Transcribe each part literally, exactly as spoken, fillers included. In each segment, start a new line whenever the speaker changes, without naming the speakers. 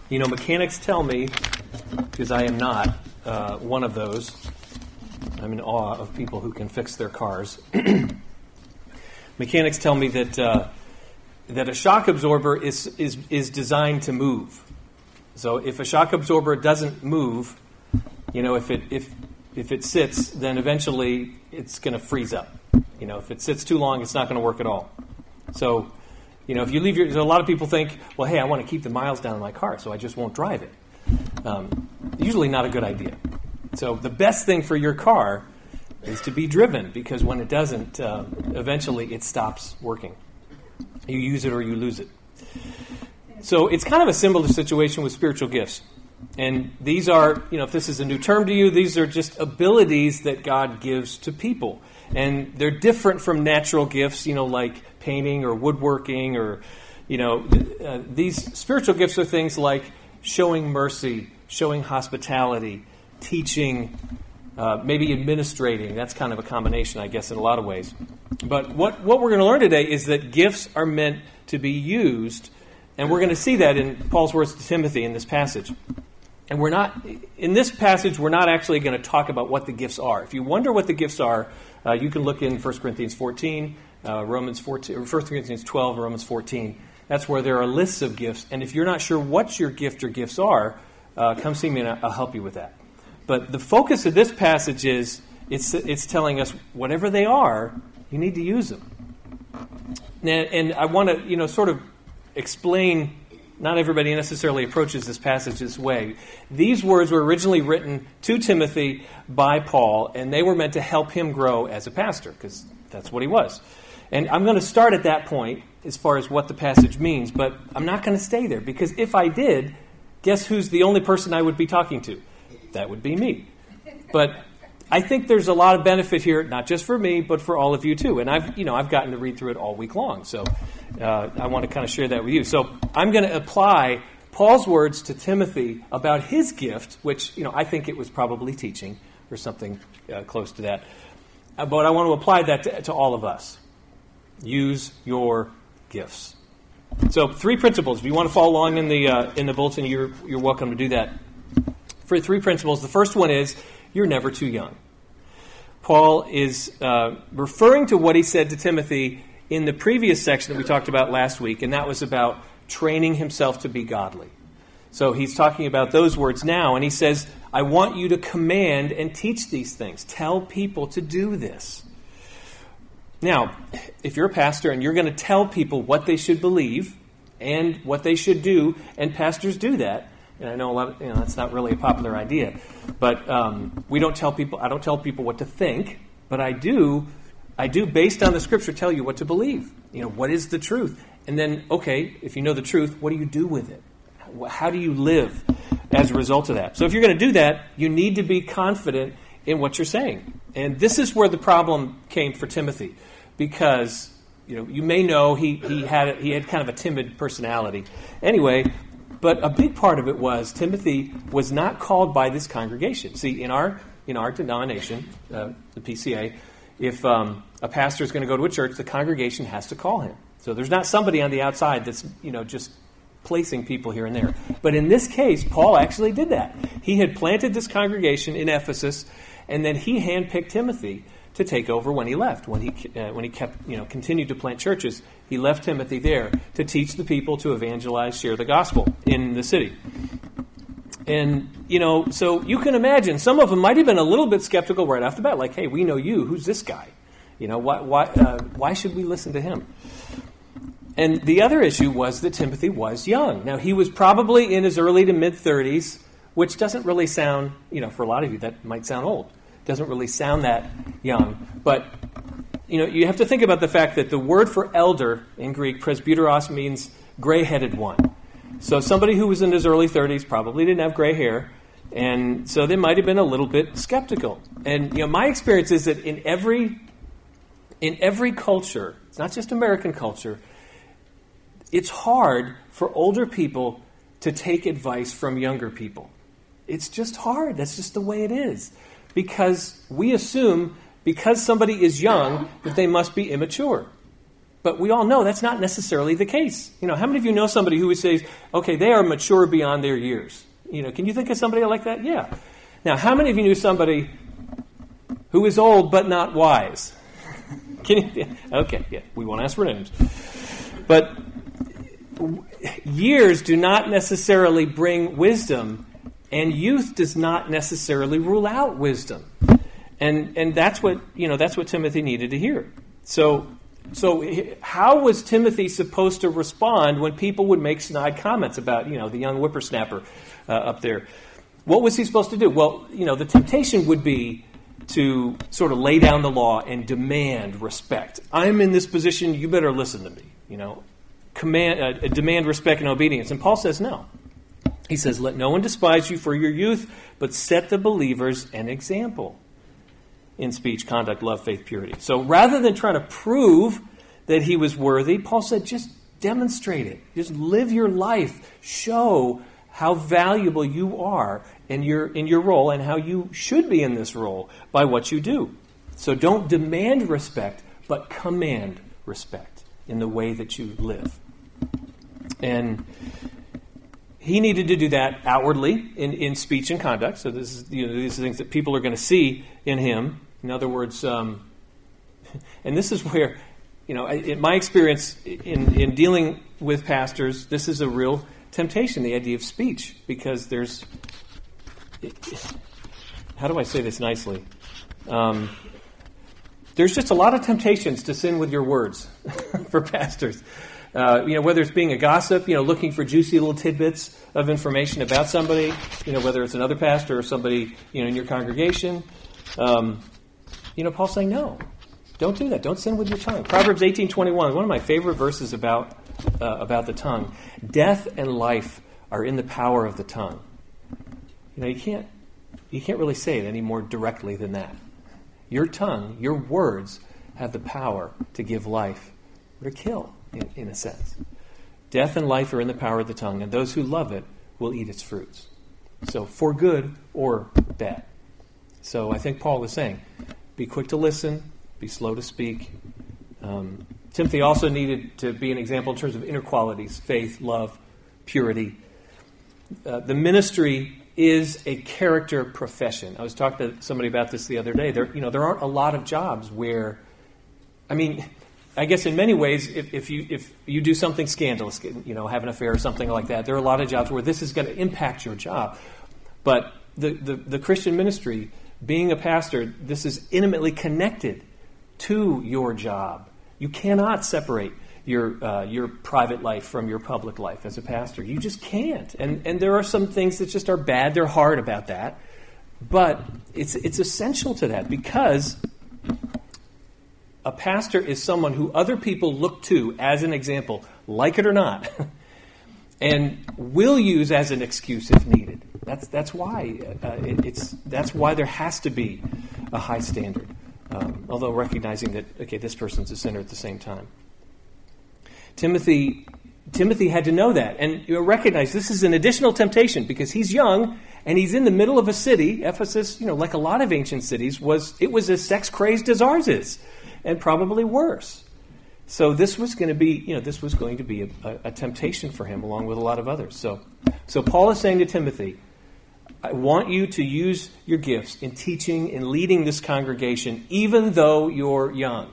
You know, mechanics tell me, because I am not uh, one of those, I'm in awe of people who can fix their cars. Mechanics tell me that uh, that a shock absorber is, is is designed to move. So if a shock absorber doesn't move, you know, if it if if it sits, then eventually it's going to freeze up. You know, if it sits too long, it's not going to work at all. So, you know, if you leave your, so a lot of people think, well, hey, I want to keep the miles down in my car, so I just won't drive it. Um, usually not a good idea. So the best thing for your car is to be driven, because when it doesn't, uh, eventually it stops working. You use it or you lose it. So it's kind of a similar situation with spiritual gifts. And these are, you know, if this is a new term to you, these are just abilities that God gives to people. And they're different from natural gifts, you know, like painting or woodworking or, you know, uh, these spiritual gifts are things like showing mercy, showing hospitality, teaching, uh, maybe administrating. That's kind of a combination, I guess, in a lot of ways. But what, what we're going to learn today is that gifts are meant to be used, and we're going to see that in Paul's words to Timothy in this passage. And we're not, in this passage, we're not actually going to talk about what the gifts are. If you wonder what the gifts are, uh, you can look in First Corinthians fourteen, uh, Romans fourteen, or First Corinthians twelve, Romans fourteen. That's where there are lists of gifts. And if you're not sure what your gift or gifts are, uh, come see me and I'll help you with that. But the focus of this passage is, it's it's telling us whatever they are, you need to use them. And, and I want to, you know, sort of explain. Not everybody necessarily approaches this passage this way. These words were originally written to Timothy by Paul, and they were meant to help him grow as a pastor, because that's what he was. And I'm going to start at that point as far as what the passage means, but I'm not going to stay there, because if I did, guess who's the only person I would be talking to? That would be me. But I think there's a lot of benefit here, not just for me, but for all of you too. And I've, you know, I've gotten to read through it all week long, so uh, I want to kind of share that with you. So I'm going to apply Paul's words to Timothy about his gift, which, you know, I think it was probably teaching or something uh, close to that. Uh, but I want to apply that to, to all of us. Use your gifts. So three principles. If you want to follow along in the uh, in the bulletin, you're you're welcome to do that. For three principles, the first one is, you're never too young. Paul is uh, referring to what he said to Timothy in the previous section that we talked about last week, and that was about training himself to be godly. So he's talking about those words now, and he says, I want you to command and teach these things. Tell people to do this. Now, if you're a pastor and you're going to tell people what they should believe and what they should do, and pastors do that, and I know a lot of, you know, that's not really a popular idea, but um, we don't tell people, I don't tell people what to think, but I do, I do, based on the Scripture, tell you what to believe. You know, what is the truth? And then, okay, if you know the truth, what do you do with it? How do you live as a result of that? So if you're going to do that, you need to be confident in what you're saying. And this is where the problem came for Timothy, because, you know, you may know he, he had he had kind of a timid personality. Anyway, but a big part of it was Timothy was not called by this congregation. See, in our in our denomination, uh, the P C A, if um, a pastor is going to go to a church, the congregation has to call him. So there's not somebody on the outside that's, you know, just placing people here and there. But in this case, Paul actually did that. He had planted this congregation in Ephesus, and then he handpicked Timothy to take over when he left. When he uh, when he kept, you know, continued to plant churches, he left Timothy there to teach the people, to evangelize, share the gospel in the city. And, you know, so you can imagine some of them might have been a little bit skeptical right off the bat, like, hey, we know you. Who's this guy? You know, why why uh, why should we listen to him? And the other issue was that Timothy was young. Now, he was probably in his early to mid-thirties, which doesn't really sound, you know, for a lot of you, that might sound old. Doesn't really sound that young. But, you know, you have to think about the fact that the word for elder in Greek, presbyteros, means gray-headed one. So somebody who was in his early thirties probably didn't have gray hair, and so they might have been a little bit skeptical. And, you know, my experience is that in every in every culture, it's not just American culture, it's hard for older people to take advice from younger people. It's just hard. That's just the way it is. Because we assume, because somebody is young, that they must be immature. But we all know that's not necessarily the case. You know, how many of you know somebody who would say, okay, they are mature beyond their years? You know, can you think of somebody like that? Yeah. Now, how many of you knew somebody who is old but not wise? Can you? Okay, yeah, we won't ask for names. But years do not necessarily bring wisdom, and youth does not necessarily rule out wisdom. And and that's what, you know, that's what Timothy needed to hear. So so how was Timothy supposed to respond when people would make snide comments about, you know, the young whippersnapper uh, up there? What was he supposed to do? Well, you know, the temptation would be to sort of lay down the law and demand respect. I'm in this position, you better listen to me, you know. Command, uh, demand respect and obedience. And Paul says no. He says, let no one despise you for your youth, but set the believers an example in speech, conduct, love, faith, purity. So rather than trying to prove that he was worthy, Paul said, just demonstrate it. Just live your life. Show how valuable you are in your in your role and how you should be in this role by what you do. So don't demand respect, but command respect in the way that you live. And he needed to do that outwardly in, in speech and conduct. So this is, you know, these are things that people are going to see in him. In other words, um, and this is where, you know, in my experience in, in dealing with pastors, this is a real temptation, the idea of speech, because there's, how do I say this nicely? Um, there's just a lot of temptations to sin with your words for pastors. Uh, you know, whether it's being a gossip, you know, looking for juicy little tidbits of information about somebody, you know, whether it's another pastor or somebody, you know, in your congregation. Um, you know, Paul's saying, no, don't do that. Don't sin with your tongue. Proverbs eighteen twenty-one, one of my favorite verses about uh, about the tongue. Death and life are in the power of the tongue. You know, you can't you can't really say it any more directly than that. Your tongue, your words, have the power to give life or to kill. In, in a sense. Death and life are in the power of the tongue, and those who love it will eat its fruits. So for good or bad. So I think Paul is saying, be quick to listen, be slow to speak. Um, Timothy also needed to be an example in terms of inner qualities, faith, love, purity. Uh, the ministry is a character profession. I was talking to somebody about this the other day. There, you know, there aren't a lot of jobs where, I mean, I guess in many ways, if, if you if you do something scandalous, you know, have an affair or something like that, there are a lot of jobs where this is going to impact your job. But the, the, the Christian ministry, being a pastor, this is intimately connected to your job. You cannot separate your uh, your private life from your public life as a pastor. You just can't. And and there are some things that just are bad. They're hard about that. But it's it's essential to that, because a pastor is someone who other people look to as an example, like it or not, and will use as an excuse if needed. That's that's why uh, it, it's that's why there has to be a high standard. Um, although recognizing that, okay, this person's a sinner at the same time. Timothy Timothy had to know that and you know, recognize this is an additional temptation because he's young and he's in the middle of a city. Ephesus, you know, like a lot of ancient cities, was it was as sex crazed as ours is. And probably worse. So this was going to be, you know, this was going to be a, a, a temptation for him, along with a lot of others. So, so Paul is saying to Timothy, I want you to use your gifts in teaching and leading this congregation, even though you're young.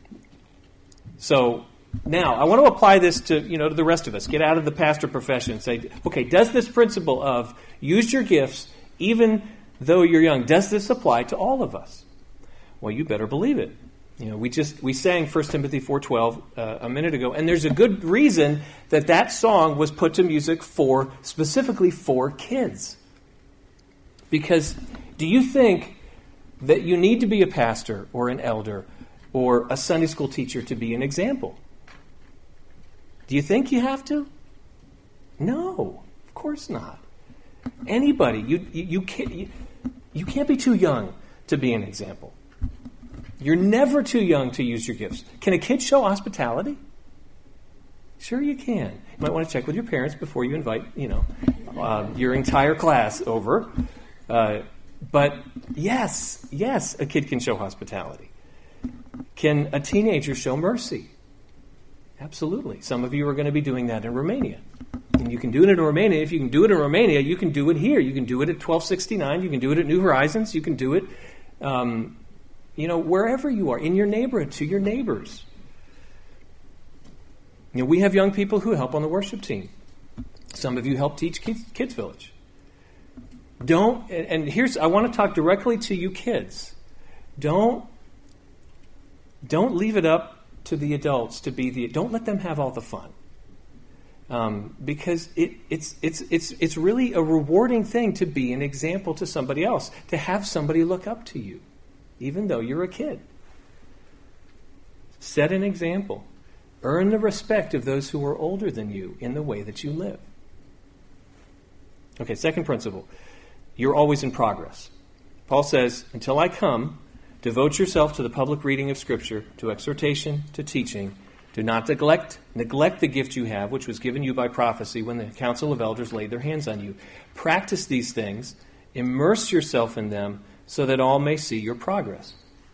So now I want to apply this to, you know, to the rest of us. Get out of the pastor profession and say, okay, does this principle of use your gifts, even though you're young, does this apply to all of us? Well, you better believe it. You know, we just we sang First Timothy four twelve uh, a minute ago, and there's a good reason that that song was put to music for specifically for kids. Because do you think that you need to be a pastor or an elder or a Sunday school teacher to be an example? Do you think you have to? No, of course not. Anybody, you you, you can't you, you can't be too young to be an example. You're never too young to use your gifts. Can a kid show hospitality? Sure you can. You might want to check with your parents before you invite, you know, uh, your entire class over. Uh, but yes, yes, a kid can show hospitality. Can a teenager show mercy? Absolutely. Some of you are going to be doing that in Romania. And you can do it in Romania. If you can do it in Romania, you can do it here. You can do it at twelve sixty-nine. You can do it at New Horizons. You can do it, um, you know, wherever you are, in your neighborhood, to your neighbors. You know, we have young people who help on the worship team. Some of you help teach Kids, Kids Village. Don't, and here's, I want to talk directly to you kids. Don't, don't leave it up to the adults to be the, don't let them have all the fun. Um, because it, it's, it's, it's, it's really a rewarding thing to be an example to somebody else, to have somebody look up to you, even though you're a kid. Set an example. Earn the respect of those who are older than you in the way that you live. Okay, second principle. You're always in progress. Paul says, until I come, devote yourself to the public reading of Scripture, to exhortation, to teaching. Do not neglect, neglect the gift you have, which was given you by prophecy when the council of elders laid their hands on you. Practice these things. Immerse yourself in them so that all may see your progress.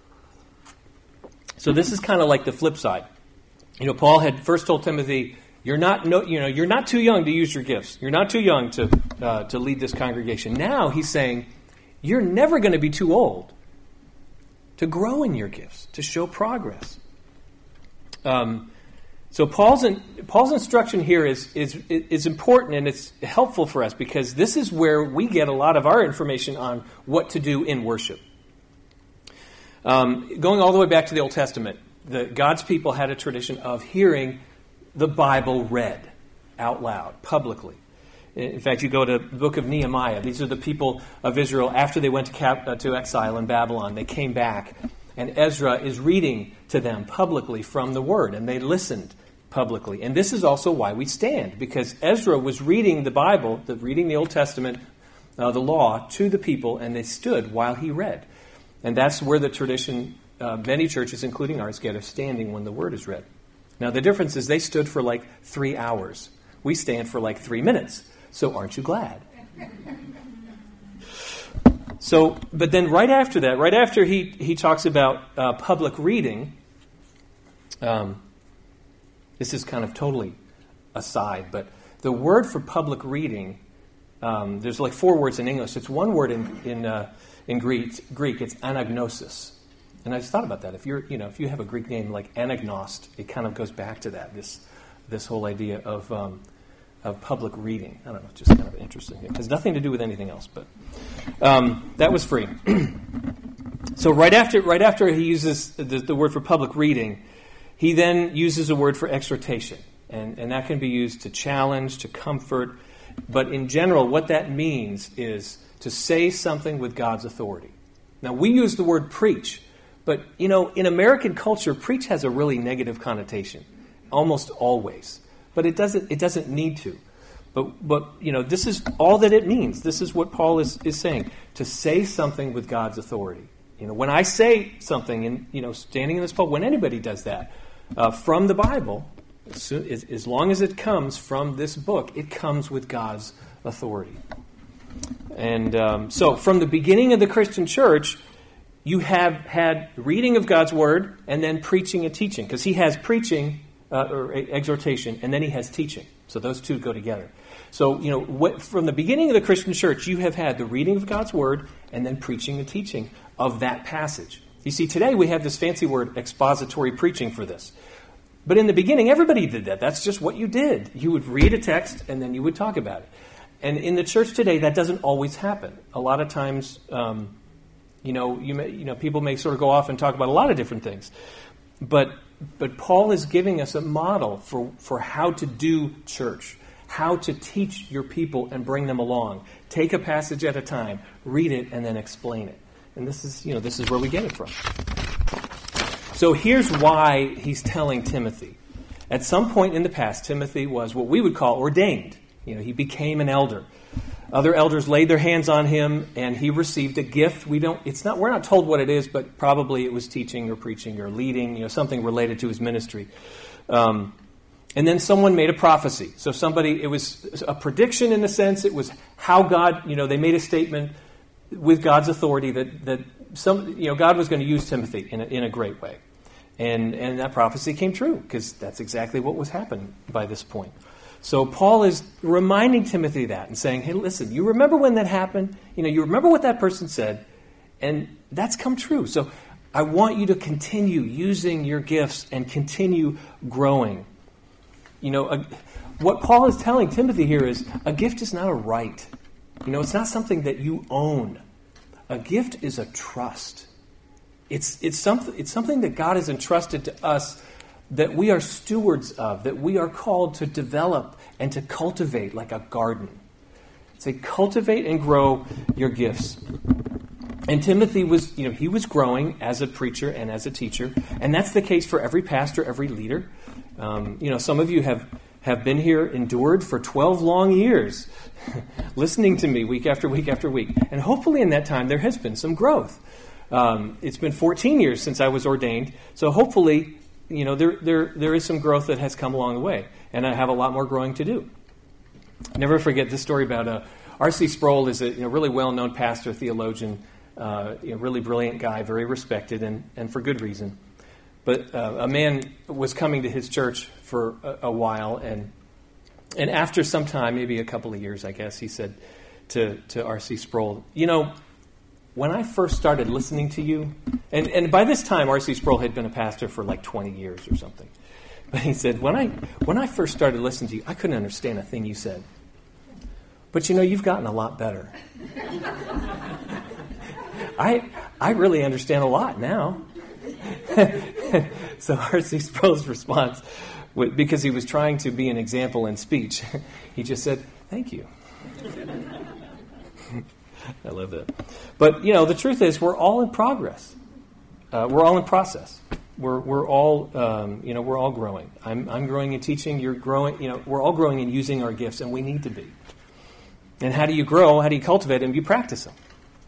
So this is kind of like the flip side. You know, Paul had first told Timothy, "You're not, no, you know, you're not too young to use your gifts. You're not too young to uh, to lead this congregation." Now he's saying, "You're never going to be too old to grow in your gifts, to show progress." Um, so Paul's in, Paul's instruction here is is is important, and it's helpful for us because this is where we get a lot of our information on what to do in worship. Um, going all the way back to the Old Testament. The, God's people had a tradition of hearing the Bible read out loud, publicly. In fact, you go to the book of Nehemiah. These are the people of Israel after they went to, cap, uh, to exile in Babylon. They came back, and Ezra is reading to them publicly from the Word, and they listened publicly. And this is also why we stand, because Ezra was reading the Bible, the, reading the Old Testament, uh, the law, to the people, and they stood while he read. And that's where the tradition Uh, many churches, including ours, get a standing when the word is read. Now, the difference is they stood for like three hours. We stand for like three minutes. So aren't you glad? So, but then right after that, right after he, he talks about uh, public reading, um, this is kind of totally aside, but the word for public reading, um, there's like four words in English. It's one word in, in, uh, in Greek, Greek. It's anagnosis. And I just thought about that. If you're, you know, if you have a Greek name like anagnost, it kind of goes back to that. This, this whole idea of um, of public reading. I don't know, just kind of interesting. It has nothing to do with anything else, but um, that was free. So right after, right after he uses the, the word for public reading, he then uses a word for exhortation, and and that can be used to challenge, to comfort. But in general, what that means is to say something with God's authority. Now we use the word preach. But, you know, in American culture, preach has a really negative connotation, almost always. But it doesn't it doesn't need to. But, but you know, this is all that it means. This is what Paul is, is saying, to say something with God's authority. You know, when I say something, and, you know, standing in this pulpit, when anybody does that, uh, from the Bible, as, as long as it comes from this book, it comes with God's authority. And um, so from the beginning of the Christian church, you have had reading of God's Word and then preaching and teaching. Because he has preaching uh, or exhortation and then he has teaching. So those two go together. So, you know, what, from the beginning of the Christian church, you have had the reading of God's Word and then preaching and teaching of that passage. You see, today we have this fancy word, expository preaching, for this. But in the beginning, everybody did that. That's just what you did. You would read a text and then you would talk about it. And in the church today, that doesn't always happen. A lot of times... Um, You know, you may, you know, people may sort of go off and talk about a lot of different things, but but Paul is giving us a model for, for how to do church, how to teach your people and bring them along. Take a passage at a time, read it, and then explain it. And this is, you know, this is where we get it from. So here's why he's telling Timothy. At some point in the past, Timothy was what we would call ordained. You know, he became an elder. Other elders laid their hands on him, and he received a gift. We don't. It's not. We're not told what it is, but probably it was teaching or preaching or leading. You know, something related to his ministry. Um, and then someone made a prophecy. So somebody. It was a prediction in a sense. It was how God. You know, they made a statement with God's authority that that some. You know, God was going to use Timothy in a, in a great way. And, and that prophecy came true because that's exactly what was happening by this point. So Paul is reminding Timothy of that and saying, hey, listen, you remember when that happened? You know, you remember what that person said, and that's come true. So I want you to continue using your gifts and continue growing. You know, a, what Paul is telling Timothy here is a gift is not a right. You know, it's not something that you own. A gift is a trust. It's it's something it's something that God has entrusted to us that we are stewards of, that we are called to develop and to cultivate like a garden. Say, cultivate and grow your gifts. And Timothy was, you know, he was growing as a preacher and as a teacher, and that's the case for every pastor, every leader. Um, you know, some of you have, have been here, endured for twelve long years, listening to me week after week after week. And hopefully in that time there has been some growth. Um, it's been fourteen years since I was ordained, so hopefully, you know, there, there there is some growth that has come along the way, and I have a lot more growing to do. Never forget this story about uh, R C Sproul is a you know, really well-known pastor, theologian, uh, you know, really brilliant guy, very respected, and, and for good reason. But uh, a man was coming to his church for a, a while, and and after some time, maybe a couple of years, I guess, he said to, to R C Sproul, you know, when I first started listening to you, and, and by this time R C Sproul had been a pastor for like twenty years or something. But he said, when I when I first started listening to you, I couldn't understand a thing you said. But you know, you've gotten a lot better. I I really understand a lot now. So R C Sproul's response, because he was trying to be an example in speech, he just said, thank you. I love that. But, you know, the truth is we're all in progress. Uh, we're all in process. We're we're all, um, you know, we're all growing. I'm I'm growing in teaching. You're growing, you know, we're all growing in using our gifts, and we need to be. And how do you grow? How do you cultivate them? You practice them.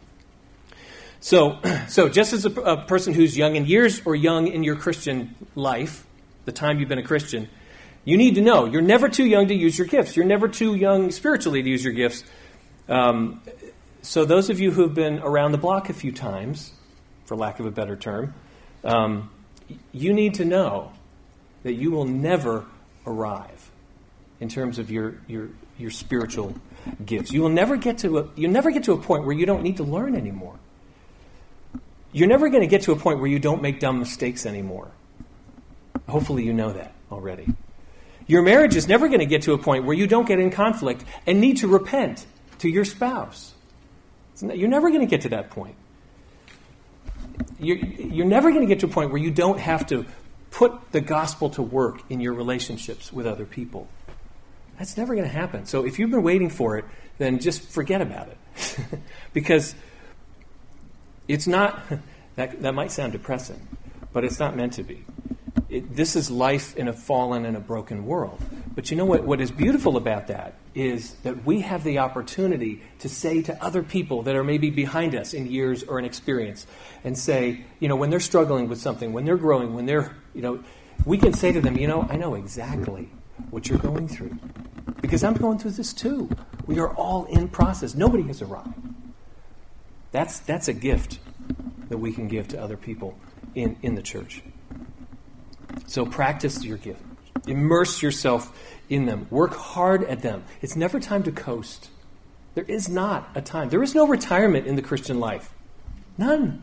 So, so just as a, a person who's young in years or young in your Christian life, the time you've been a Christian, you need to know you're never too young to use your gifts. You're never too young spiritually to use your gifts. Um, so those of you who have been around the block a few times, for lack of a better term, um, you need to know that you will never arrive in terms of your your your spiritual gifts. You will never get to a, you never get to a point where you don't need to learn anymore. You're never going to get to a point where you don't make dumb mistakes anymore. Hopefully you know that already. Your marriage is never going to get to a point where you don't get in conflict and need to repent to your spouse. You're never going to get to that point. You're, you're never going to get to a point where you don't have to put the gospel to work in your relationships with other people. That's never going to happen. So if you've been waiting for it, then just forget about it. Because it's not, that, that might sound depressing, but it's not meant to be. It, this is life in a fallen and a broken world. But you know what? What is beautiful about that is that we have the opportunity to say to other people that are maybe behind us in years or in experience, and say, you know, when they're struggling with something, when they're growing, when they're, you know, we can say to them, you know, I know exactly what you're going through. Because I'm going through this too. We are all in process. Nobody has arrived. That's that's a gift that we can give to other people in, in the church. So practice your gift. Immerse yourself in them. Work hard at them. It's never time to coast. There is not a time. There is no retirement in the Christian life. None.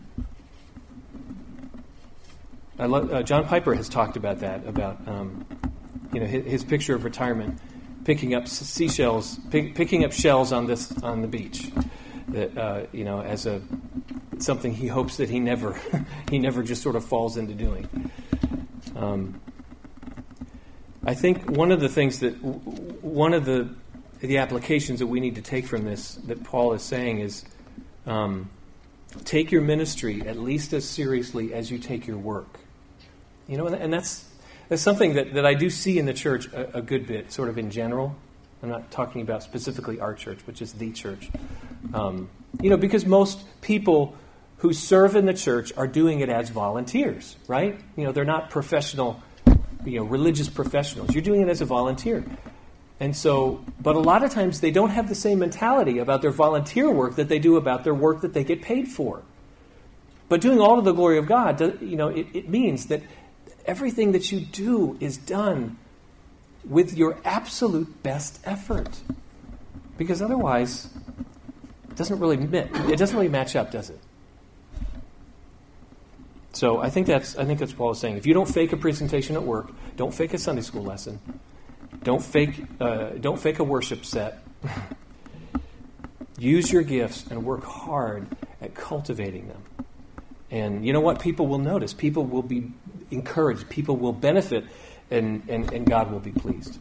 I love, uh, John Piper has talked about that, about um, you know his, his picture of retirement, picking up seashells, pick, picking up shells on this on the beach. That uh, you know, as a something he hopes that he never he never just sort of falls into doing. Um, I think one of the things that one of the the applications that we need to take from this that Paul is saying is um, take your ministry at least as seriously as you take your work. You know, and that's that's something that, that I do see in the church a, a good bit, sort of in general. I'm not talking about specifically our church, which is the church. Um, you know, because most people who serve in the church are doing it as volunteers, right? You know, they're not professional, you know, religious professionals. You're doing it as a volunteer. And so, but a lot of times they don't have the same mentality about their volunteer work that they do about their work that they get paid for. But doing all to the glory of God, you know, it, it means that everything that you do is done with your absolute best effort. Because otherwise, it doesn't really it doesn't really match up, does it? So I think that's I think that's what Paul is saying. If you don't fake a presentation at work, don't fake a Sunday school lesson, don't fake uh, don't fake a worship set. Use your gifts and work hard at cultivating them. And you know what? People will notice. People will be encouraged. People will benefit, and, and, and God will be pleased.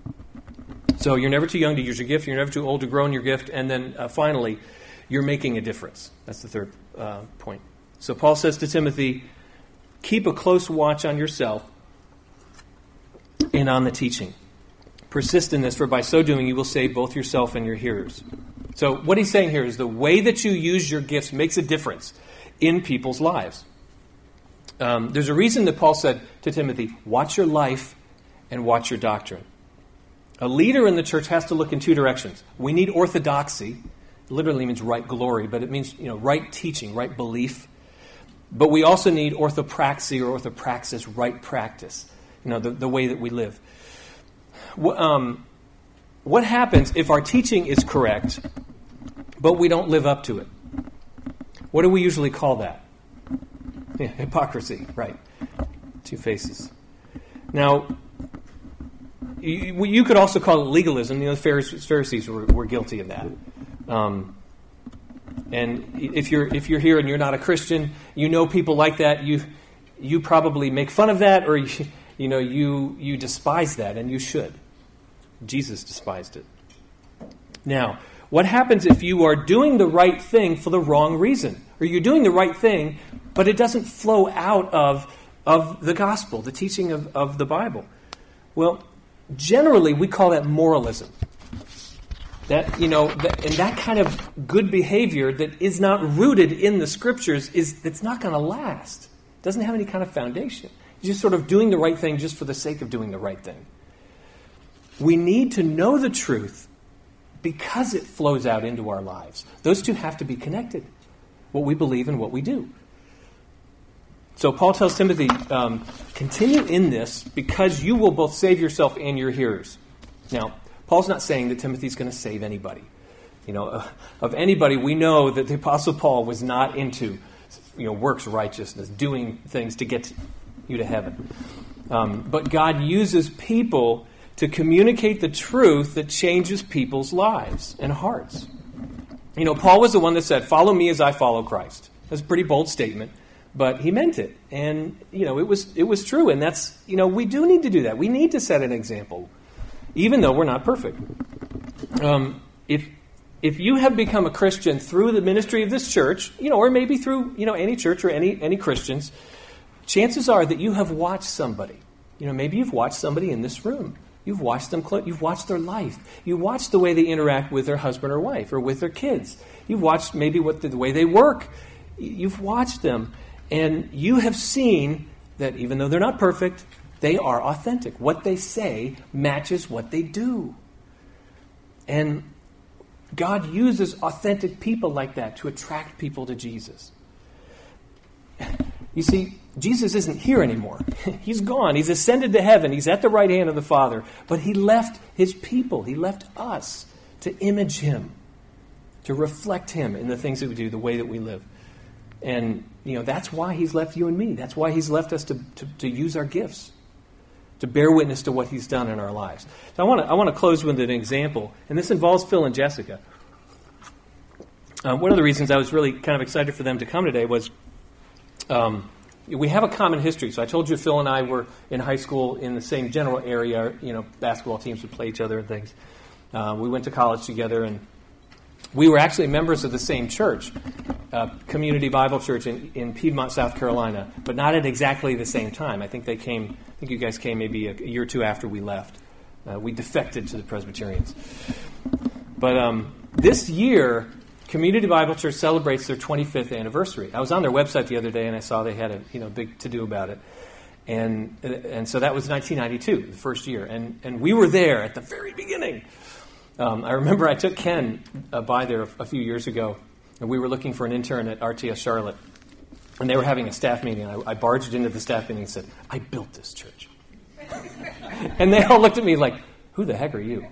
So you're never too young to use your gift. You're never too old to grow in your gift. And then uh, finally, you're making a difference. That's the third uh, point. So Paul says to Timothy, keep a close watch on yourself and on the teaching. Persist in this, for by so doing you will save both yourself and your hearers. So what he's saying here is the way that you use your gifts makes a difference in people's lives. Um, there's a reason that Paul said to Timothy, watch your life and watch your doctrine. A leader in the church has to look in two directions. We need orthodoxy. It literally means right glory, but it means, you know, right teaching, right belief. But we also need orthopraxy or orthopraxis, right practice, you know, the, the way that we live. Um, what happens if our teaching is correct, but we don't live up to it? What do we usually call that? Yeah, hypocrisy, right. Two faces. Now, you, you could also call it legalism. You know, the Pharisees, Pharisees were, were guilty of that. Um, and if you're if you're here and you're not a Christian, you know people like that. You you probably make fun of that, or you, you know you you despise that, and you should. Jesus despised it. Now, what happens if you are doing the right thing for the wrong reason? Or you're doing the right thing, but it doesn't flow out of, of the gospel, the teaching of, of the Bible? Well, generally we call that moralism. That, you know, that, and that kind of good behavior that is not rooted in the scriptures, is it's not going to last. It doesn't have any kind of foundation. You're just sort of doing the right thing just for the sake of doing the right thing. We need to know the truth because it flows out into our lives. Those two have to be connected, what we believe and what we do. So Paul tells Timothy, um, continue in this because you will both save yourself and your hearers. Now, Paul's not saying that Timothy's going to save anybody. You know, uh, of anybody, we know that the Apostle Paul was not into, you know, works righteousness, doing things to get you to heaven. Um, but God uses people to communicate the truth that changes people's lives and hearts. You know, Paul was the one that said, follow me as I follow Christ. That's a pretty bold statement, but he meant it. And, you know, it was it was true. And that's, you know, we do need to do that. We need to set an example, even though we're not perfect. Um, if if you have become a Christian through the ministry of this church, you know, or maybe through, you know, any church or any any Christians, chances are that you have watched somebody. You know, maybe you've watched somebody in this room. You've watched them. You've watched their life. You watched the way they interact with their husband or wife, or with their kids. You've watched maybe what the, the way they work. You've watched them, and you have seen that even though they're not perfect, they are authentic. What they say matches what they do, and God uses authentic people like that to attract people to Jesus. You see, Jesus isn't here anymore. He's gone. He's ascended to heaven. He's at the right hand of the Father. But he left his people. He left us to image him, to reflect him in the things that we do, the way that we live. And, you know, that's why he's left you and me. That's why he's left us to, to, to use our gifts, to bear witness to what he's done in our lives. So I want to I want to close with an example, and this involves Phil and Jessica. Um, one of the reasons I was really kind of excited for them to come today was um, we have a common history. So I told you Phil and I were in high school in the same general area. You know, basketball teams would play each other and things. Uh, we went to college together, and we were actually members of the same church, uh, Community Bible Church in, in Piedmont, South Carolina, but not at exactly the same time. I think they came. I think you guys came maybe a, a year or two after we left. Uh, we defected to the Presbyterians. But um, this year, Community Bible Church celebrates their twenty-fifth anniversary. I was on their website the other day, and I saw they had a you know big to-do about it. And and so that was nineteen ninety-two, the first year. And, and we were there at the very beginning. Um, I remember I took Ken uh, by there a, a few years ago, and we were looking for an intern at R T S Charlotte. And they were having a staff meeting. I, I barged into the staff meeting and said, I built this church. And they all looked at me like, who the heck are you?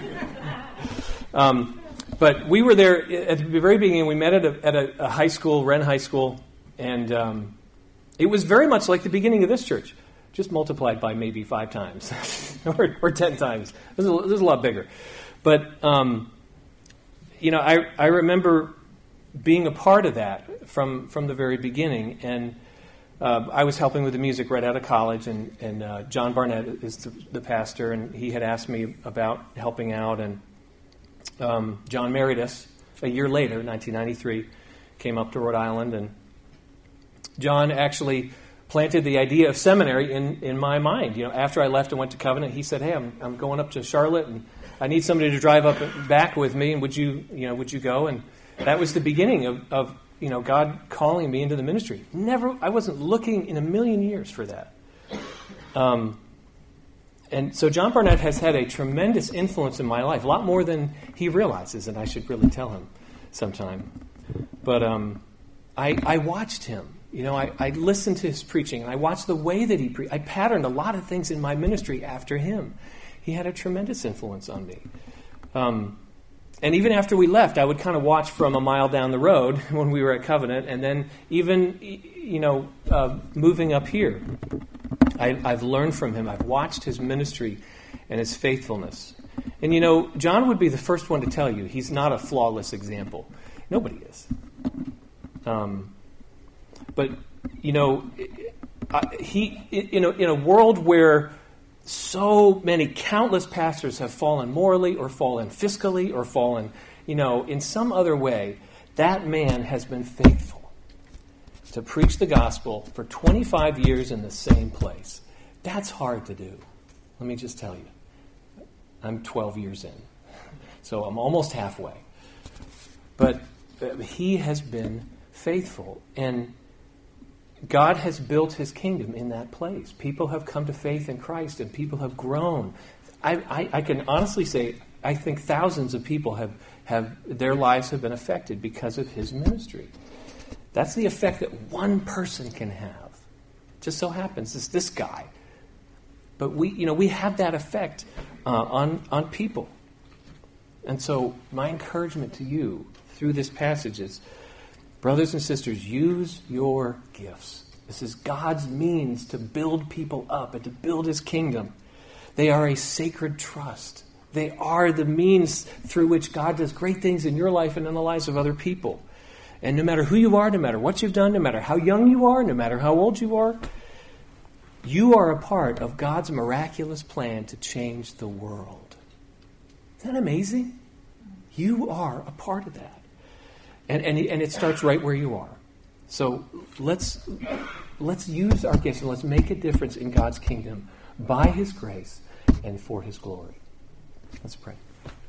Um, but we were there at the very beginning. We met at a, at a, a high school, Wren High School, and um, it was very much like the beginning of this church, just multiplied by maybe five times or, or ten times. It was, a, it was a lot bigger. But, um, you know, I, I remember being a part of that from, from the very beginning. And uh, I was helping with the music right out of college, and, and uh, John Barnett is the, the pastor, and he had asked me about helping out. And um, John married us a year later, nineteen ninety-three, came up to Rhode Island, and John actually planted the idea of seminary in, in my mind. You know, after I left and went to Covenant, he said, hey, I'm I'm going up to Charlotte, and I need somebody to drive up and back with me, and would you, you know, would you go? And that was the beginning of, of, you know, God calling me into the ministry. Never, I wasn't looking in a million years for that. Um, and so John Barnett has had a tremendous influence in my life, a lot more than he realizes, and I should really tell him sometime. But um, I, I watched him. You know, I, I listened to his preaching, and I watched the way that he preached. I patterned a lot of things in my ministry after him. He had a tremendous influence on me. Um, and even after we left, I would kind of watch from a mile down the road when we were at Covenant, and then even, you know, uh, moving up here, I, I've learned from him. I've watched his ministry and his faithfulness. And, you know, John would be the first one to tell you he's not a flawless example. Nobody is. Um, but, you know, he in a, in a world where so many countless pastors have fallen morally or fallen fiscally or fallen, you know, in some other way, that man has been faithful to preach the gospel for twenty-five years in the same place. That's hard to do. Let me just tell you. I'm twelve years in, so I'm almost halfway. But he has been faithful, and God has built his kingdom in that place. People have come to faith in Christ, and people have grown. I, I, I can honestly say, I think thousands of people have, have, their lives have been affected because of his ministry. That's the effect that one person can have. Just so happens it's this guy. But we, you know, we have that effect uh, on, on people. And so my encouragement to you through this passage is, brothers and sisters, use your gifts. This is God's means to build people up and to build his kingdom. They are a sacred trust. They are the means through which God does great things in your life and in the lives of other people. And no matter who you are, no matter what you've done, no matter how young you are, no matter how old you are, you are a part of God's miraculous plan to change the world. Isn't that amazing? You are a part of that. And, and and it starts right where you are. So let's let's use our gifts and let's make a difference in God's kingdom by his grace and for his glory. Let's pray.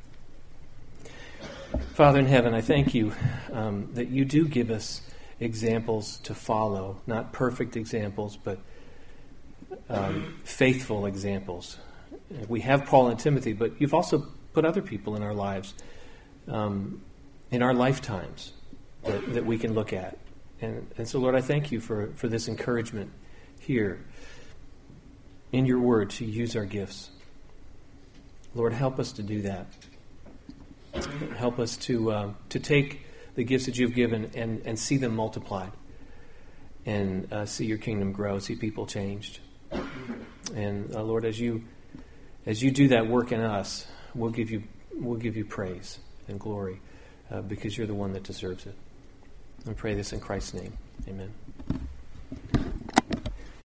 Father in heaven, I thank you um, that you do give us examples to follow, not perfect examples, but um, faithful examples. We have Paul and Timothy, but you've also put other people in our lives um in our lifetimes that, that we can look at. And, and so, Lord, I thank you for, for this encouragement here in your word to use our gifts. Lord, help us to do that. Help us to uh, to take the gifts that you've given and, and see them multiplied and uh, see your kingdom grow, see people changed. And uh, Lord, as you as you do that work in us, we'll give you we'll give you praise and glory. Uh, because you're the one that deserves it. I pray this in Christ's name. Amen.